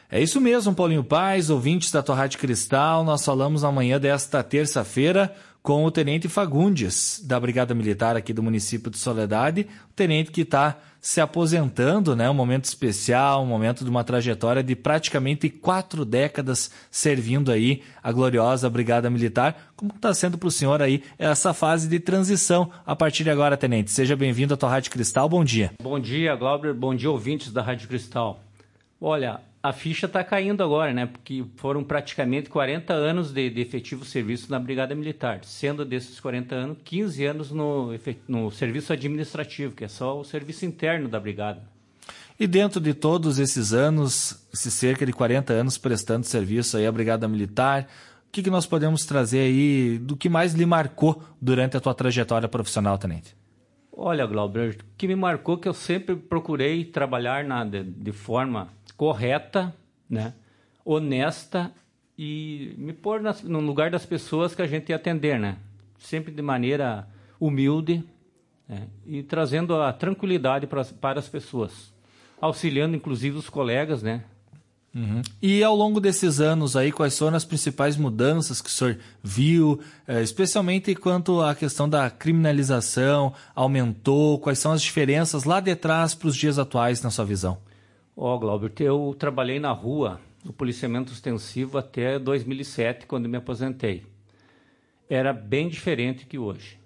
É isso mesmo, Paulinho Paes, ouvintes da tua Rádio Cristal. Nós falamos amanhã desta terça-feira com o Tenente Fagundes, da Brigada Militar aqui do município de Soledade. O tenente que está se aposentando, né? Um momento especial, um momento de uma trajetória de praticamente 4 décadas servindo aí a gloriosa Brigada Militar. Como está sendo para o senhor aí essa fase de transição a partir de agora, Tenente? Seja bem-vindo à tua Rádio Cristal. Bom dia. Bom dia, Glauber. Bom dia, ouvintes da Rádio Cristal. Olha, a ficha está caindo agora, né? Porque foram praticamente 40 anos de efetivo serviço na Brigada Militar, sendo desses 40 anos, 15 anos no serviço administrativo, que é só o serviço interno da Brigada. E dentro de todos esses anos, esses cerca de 40 anos prestando serviço aí à Brigada Militar, o que nós podemos trazer aí do que mais lhe marcou durante a tua trajetória profissional, Tenente? Olha, Glauber, o que me marcou é que eu sempre procurei trabalhar de forma correta, né, honesta e me pôr no lugar das pessoas que a gente ia atender, né? Sempre de maneira humilde, né, e trazendo a tranquilidade para as pessoas, auxiliando inclusive os colegas, né? Uhum. E ao longo desses anos aí, quais foram as principais mudanças que o senhor viu, especialmente quanto à questão da criminalização, aumentou, quais são as diferenças lá de trás para os dias atuais na sua visão? Glauber, eu trabalhei na rua, no policiamento ostensivo até 2007, quando me aposentei. Era bem diferente que hoje.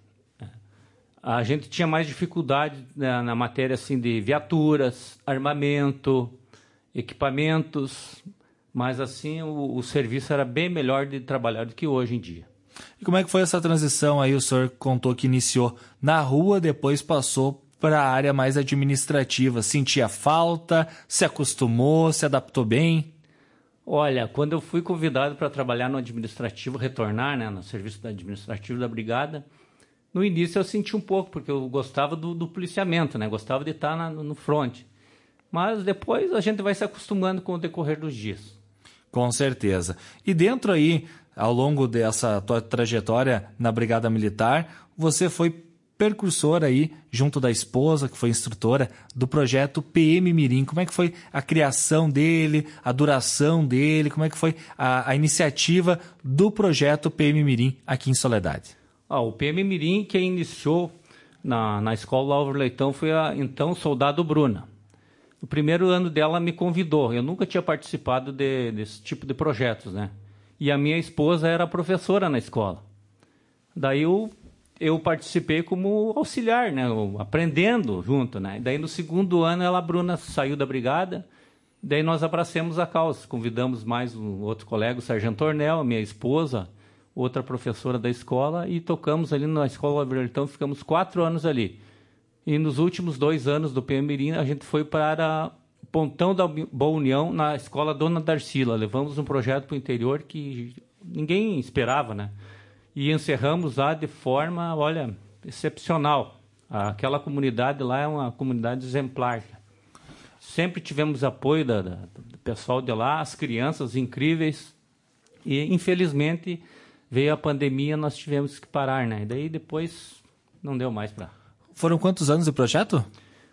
A gente tinha mais dificuldade na matéria assim, de viaturas, armamento, equipamentos, mas assim o serviço era bem melhor de trabalhar do que hoje em dia. E como é que foi essa transição aí? O senhor contou que iniciou na rua, depois passou para a área mais administrativa. Sentia falta, se acostumou, se adaptou bem? Olha, quando eu fui convidado para trabalhar no administrativo, retornar, né, no serviço administrativo da Brigada, no início eu senti um pouco, porque eu gostava do policiamento, né, gostava de estar no front. Mas depois a gente vai se acostumando com o decorrer dos dias. Com certeza. E dentro aí, ao longo dessa tua trajetória na Brigada Militar, você foi percursor aí, junto da esposa, que foi instrutora, do projeto PM Mirim. Como é que foi a criação dele, a duração dele, como é que foi a iniciativa do projeto PM Mirim aqui em Soledade? O PM Mirim, quem iniciou na escola Álvaro Leitão foi a então soldado Bruna. No primeiro ano dela me convidou, eu nunca tinha participado desse tipo de projetos, né? E a minha esposa era professora na escola. Daí eu participei como auxiliar, né, aprendendo junto, né. Daí no segundo ano a Bruna saiu da brigada, daí nós abracemos a causa, convidamos mais um outro colega, o Sargento Ornel, minha esposa, outra professora da escola, e tocamos ali na escola Albertão, ficamos 4 anos ali. E nos últimos 2 anos do PM Mirim, a gente foi para Pontão da Boa União, na escola Dona Darcila. Levamos um projeto para o interior que ninguém esperava, né? E encerramos lá de forma, olha, excepcional. Aquela comunidade lá é uma comunidade exemplar. Sempre tivemos apoio do pessoal de lá, as crianças incríveis. E, infelizmente, veio a pandemia, nós tivemos que parar, né? E daí depois não deu mais para... Foram quantos anos de projeto?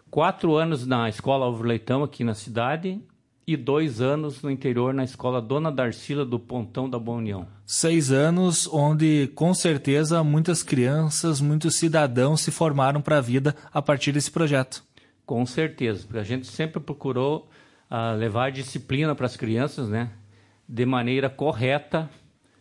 4 anos na escola Álvaro Leitão, aqui na cidade, e 2 anos no interior, na escola Dona Darcila, do Pontão da Boa União. 6 anos, onde com certeza muitas crianças, muitos cidadãos se formaram para a vida a partir desse projeto. Com certeza, porque a gente sempre procurou levar disciplina para as crianças, né, de maneira correta,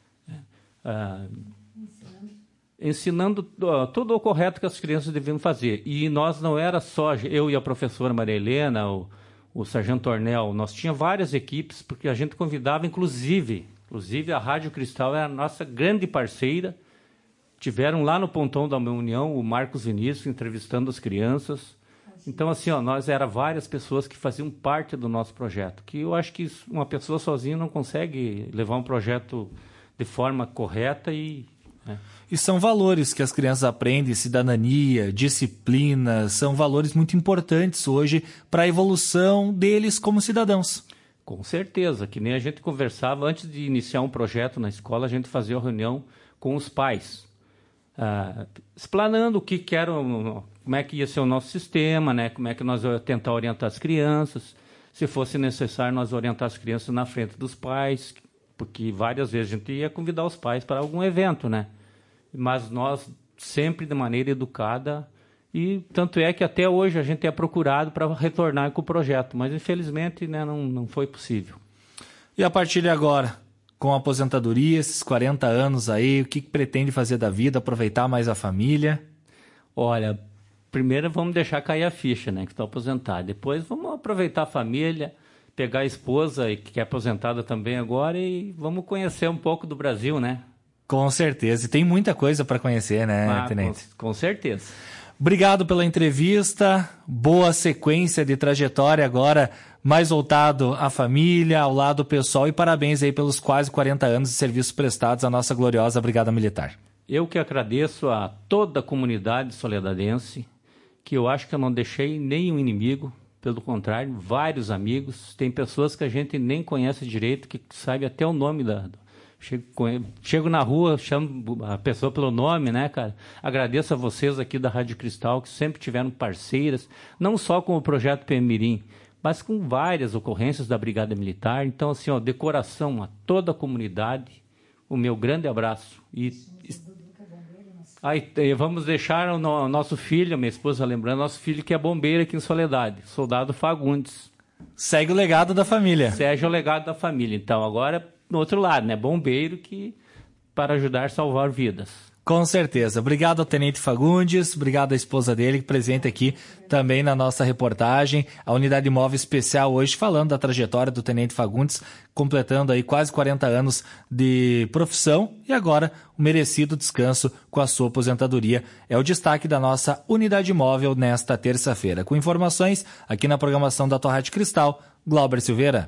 ensinando tudo o correto que as crianças deviam fazer. E nós não era só eu e a professora Maria Helena, o Sargento Ornel, nós tínhamos várias equipes, porque a gente convidava, inclusive a Rádio Cristal era a nossa grande parceira. Tiveram lá no Pontão da União o Marcos Vinícius entrevistando as crianças. Então, assim, nós eram várias pessoas que faziam parte do nosso projeto, que eu acho que uma pessoa sozinha não consegue levar um projeto de forma correta e... E são valores que as crianças aprendem, cidadania, disciplina, são valores muito importantes hoje para a evolução deles como cidadãos. Com certeza, que nem a gente conversava antes de iniciar um projeto na escola, a gente fazia uma reunião com os pais, explanando o que era, como é que ia ser o nosso sistema, né? Como é que nós íamos tentar orientar as crianças, se fosse necessário nós orientar as crianças na frente dos pais, porque várias vezes a gente ia convidar os pais para algum evento, né? Mas nós sempre de maneira educada, e tanto é que até hoje a gente é procurado para retornar com o projeto, mas infelizmente, né, não foi possível. E a partir de agora, com a aposentadoria, esses 40 anos aí, o que pretende fazer da vida, aproveitar mais a família? Olha, primeiro vamos deixar cair a ficha, né, que estou aposentado. Depois vamos aproveitar a família, pegar a esposa, que é aposentada também agora, e vamos conhecer um pouco do Brasil, né? Com certeza. E tem muita coisa para conhecer, né, Tenente? Com certeza. Obrigado pela entrevista. Boa sequência de trajetória agora, mais voltado à família, ao lado pessoal. E parabéns aí pelos quase 40 anos de serviços prestados à nossa gloriosa Brigada Militar. Eu que agradeço a toda a comunidade soledadense, que eu acho que eu não deixei nenhum inimigo. Pelo contrário, vários amigos. Tem pessoas que a gente nem conhece direito, que sabe até o nome Chego na rua, chamo a pessoa pelo nome, né, cara? Agradeço a vocês aqui da Rádio Cristal, que sempre tiveram parceiras, não só com o projeto PM-Mirim, mas com várias ocorrências da Brigada Militar. Então, assim, ó, de coração a toda a comunidade, o meu grande abraço. Vamos deixar o nosso filho, a minha esposa lembrando, nosso filho que é bombeiro aqui em Soledade, soldado Fagundes. Segue o legado da família. Segue o legado da família. Então, agora, no outro lado, né? Bombeiro para ajudar a salvar vidas. Com certeza. Obrigado ao Tenente Fagundes, obrigado à esposa dele, presente aqui também na nossa reportagem. A Unidade Móvel Especial hoje falando da trajetória do Tenente Fagundes, completando aí quase 40 anos de profissão e agora um merecido descanso com a sua aposentadoria. É o destaque da nossa Unidade Móvel nesta terça-feira. Com informações aqui na programação da Tua Rádio Cristal, Glauber Silveira.